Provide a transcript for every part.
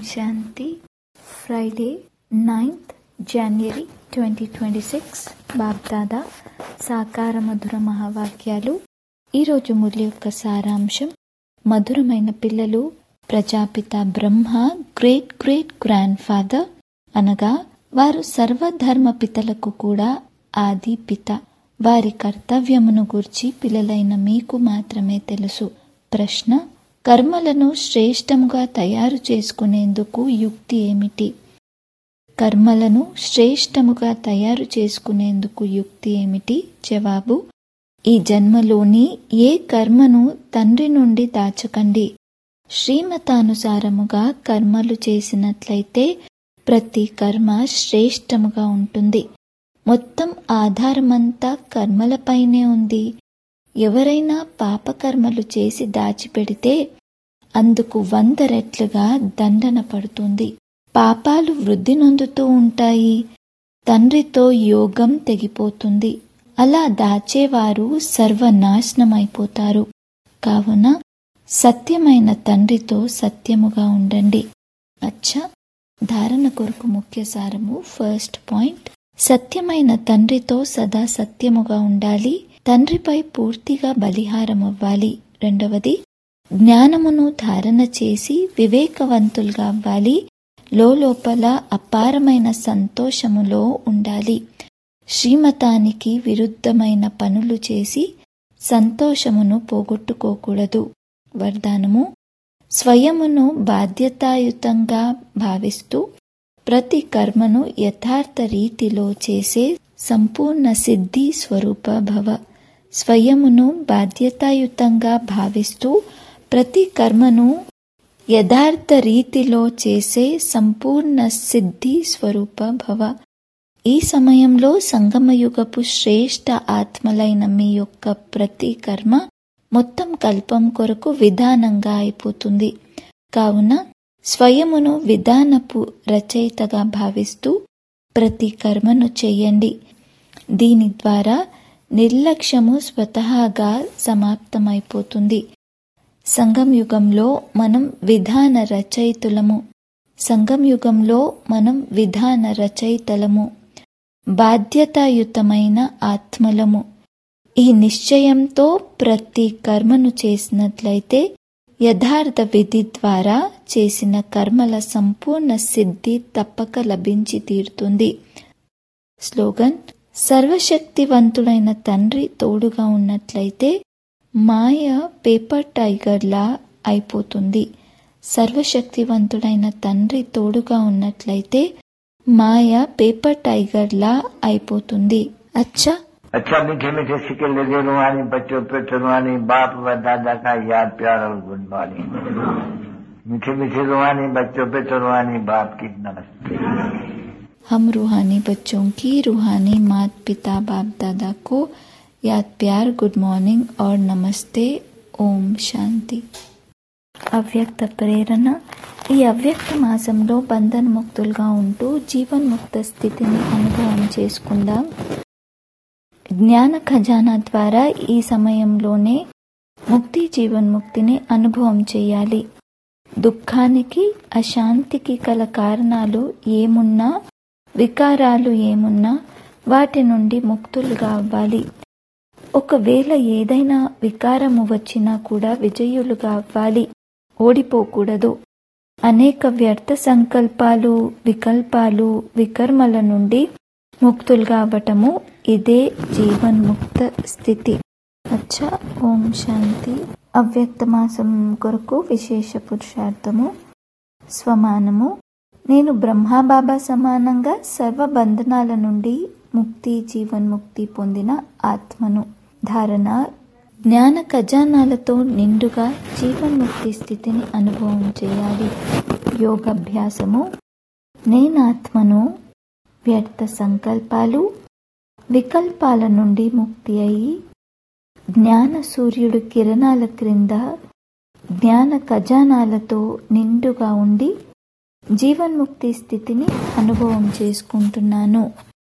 శాంతి. Friday 9th January 2026. BapDada సాకార మధుర మహావాక్యాలు. ఈరోజు మురళి యొక్క సారాంశం: మధురమైన పిల్లలు, Prajapita Brahma great great grandfather అనగా వారు సర్వధర్మ పితలకు కూడా ఆది పిత. వారి కర్తవ్యమును గూర్చి పిల్లలైన మీకు మాత్రమే తెలుసు. ప్రశ్న: కర్మలను శ్రేష్టముగా తయారు చేసుకునేందుకు యుక్తి ఏమిటి? కర్మలను శ్రేష్టముగా తయారు చేసుకునేందుకు యుక్తి ఏమిటి? జవాబు: ఈ జన్మలోని ఏ కర్మను తండ్రి నుండి దాచకండి. శ్రీమతానుసారముగా కర్మలు చేసినట్లయితే ప్రతి కర్మ శ్రేష్టముగా ఉంటుంది. మొత్తం ఆధారమంతా కర్మలపైనే ఉంది. ఎవరైనా పాపకర్మలు చేసి దాచిపెడితే అందుకు 100 రెట్లుగా దండన పడుతుంది. పాపాలు వృద్ధి నొందుతూ ఉంటాయి. తండ్రితో యోగం తెగిపోతుంది. అలా దాచేవారు సర్వనాశనమైపోతారు. కావున సత్యమైన తండ్రితో సత్యముగా ఉండండి. అచ్చా, ధారణ కొరకు ముఖ్య సారము. ఫస్ట్ పాయింట్: సత్యమైన తండ్రితో సదా సత్యముగా ఉండాలి. తండ్రిపై పూర్తిగా బలిహారం అవ్వాలి. రెండవది, జ్ఞానమును ధారణ చేసి వివేకవంతులుగా అవ్వాలి. లోపల అపారమైన సంతోషములో ఉండాలి. శ్రీమతానికి విరుద్ధమైన పనులు చేసి సంతోషమును పోగొట్టుకోకూడదు. వరదానము: స్వయమును బాధ్యతాయుతంగా భావిస్తూ ప్రతి కర్మను యథార్థ రీతిలో చేసే సంపూర్ణ సిద్ధి స్వరూప భవ. స్వయమును బాధ్యతాయుతంగా భావిస్తూ ప్రతి కర్మను యథార్థ రీతిలో చేసే సంపూర్ణ సిద్ధి స్వరూప భవ. ఈ సమయంలో సంగమయుగపు శ్రేష్ఠ ఆత్మలైన మీ యొక్క ప్రతి కర్మ మొత్తం కల్పం కొరకు విధానంగా అయిపోతుంది. కావున స్వయమును విధానపు రచయితగా భావిస్తూ ప్రతి కర్మను చెయ్యండి. దీని ద్వారా నిర్లక్ష్యము స్వతహాగా సమాప్తమైపోతుంది. సంగమయుగంలో మనం విధాన రచయితులము. సంగమయుగంలో మనం విధాన రచయితలము, బాధ్యతాయుతమైన ఆత్మలము. ఈ నిశ్చయంతో ప్రతి కర్మను చేసినట్లయితే యథార్థ విధి ద్వారా చేసిన కర్మల సంపూర్ణ సిద్ధి తప్పక లభించి తీరుతుంది. స్లోగన్: సర్వశక్తివంతుడైన తండ్రి తోడుగా ఉన్నట్లయితే మాయ పేపర్ టైగర్లా అయిపోతుంది. సర్వశక్తివంతుడైన తండ్రి తోడుగా ఉన్నట్లయితే మాయ పేపర్ టైగర్లా అయిపోతుంది. అచ్చా अच्छा मीठे मीठे सिक्के लगे रूहानी बच्चों पे रूहानी बाप व दादा का याद प्यार और गुड मॉर्निंग। मीठे मीठे रूहानी बच्चों पे रूहानी बाप की नमस्ते। हम रूहानी बच्चों की रूहानी माता पिता बाप दादा को याद प्यार, गुड मॉर्निंग और नमस्ते. ఓం శాంతి. అవ్యక్త ప్రేరణ. ఈ అవ్యక్త మాసంలో బంధనముక్తులుగా ఉంటూ జీవన్ముక్త స్థితిని అనుభవం చేసుకుందాం. జ్ఞాన ఖజానా ద్వారా ఈ సమయంలోనే ముక్తి, జీవన్ముక్తిని అనుభవం చేయాలి. దుఃఖానికి, అశాంతికి కల కారణాలు ఏమున్నా, వికారాలు ఏమున్నా వాటి నుండి ముక్తులుగా అవ్వాలి. ఒకవేళ ఏదైనా వికారము వచ్చినా కూడా విజయులుగా అవ్వాలి, ఓడిపోకూడదు. అనేక వ్యర్థ సంకల్పాలు, వికల్పాలు, వికర్మల నుండి ముక్తులుగా అవ్వటము ఇదే జీవన్ముక్త స్థితి. అచ్చా, ఓం శాంతి. అవ్యక్త మాసం కొరకు విశేష పురుషార్థము. స్వమానము. నేను బ్రహ్మబాబా సమానంగా సర్వ బంధనాల నుండి ముక్తి, జీవన్ముక్తి పొందిన ఆత్మను. ధారణ: జ్ఞాన ఖజానాలతో నిండుగా జీవన్ముక్తి స్థితిని అనుభవం చేయాలి. యోగాభ్యాసము. నేనాత్మను వ్యర్థ సంకల్పాలు, వికల్పాల నుండి ముక్తి అయి జ్ఞాన సూర్యుడు కిరణాల క్రింద జ్ఞాన ఖజానాలతో నిండుగా ఉండి జీవన్ముక్తి స్థితిని అనుభవం చేసుకుంటున్నాను.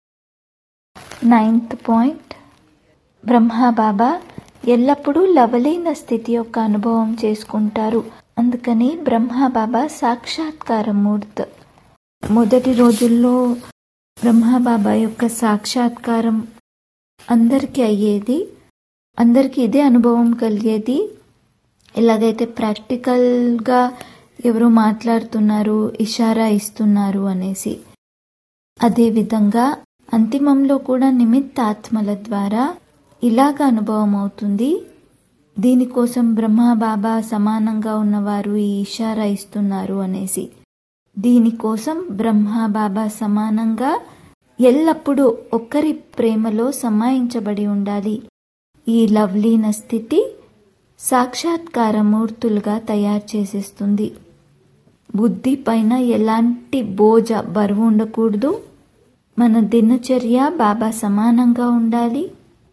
9th పాయింట్: బ్రహ్మబాబా ఎల్లప్పుడూ లవలీన స్థితి యొక్క అనుభవం చేసుకుంటారు. అందుకని బ్రహ్మబాబా సాక్షాత్కారమూర్తి. మొదటి రోజుల్లో బ్రహ్మబాబా యొక్క సాక్షాత్కారం అందరికీ అయ్యేది, అందరికీ ఇదే అనుభవం కలిగేది. ఎలాగైతే ప్రాక్టికల్గా ఎవరో మాట్లాడుతున్నారు, ఇషారా ఇస్తున్నారు అనేసి, అదేవిధంగా అంతిమంలో కూడా నిమిత్తాత్మల ద్వారా ఇలాగ అనుభవం అవుతుంది. దీనికోసం బ్రహ్మబాబా సమానంగా ఉన్నవారు ఈ ఇషారా ఇస్తున్నారు అనేసి, దీనికోసం బ్రహ్మబాబా సమానంగా ఎల్లప్పుడూ ఒక్కరి ప్రేమలో సమాయించబడి ఉండాలి. ఈ లవ్లీన స్థితి సాక్షాత్కారమూర్తులుగా తయారు చేసేస్తుంది. బుద్ధి పైన ఎలాంటి బరువు ఉండకూడదు. మన దినచర్య బాబా సమానంగా ఉండాలి.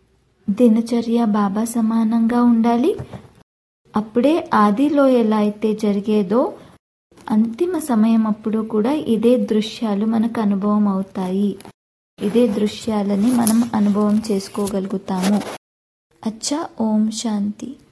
అప్పుడే ఆదిలో ఎలా అయితే జరిగేదో అంతిమ సమయం అప్పుడు కూడా ఇదే దృశ్యాలు మనకు అనుభవం అవుతాయి. ఇదే దృశ్యాలని మనం అనుభవం చేసుకోగలుగుతాము. అచ్చా, ఓం శాంతి.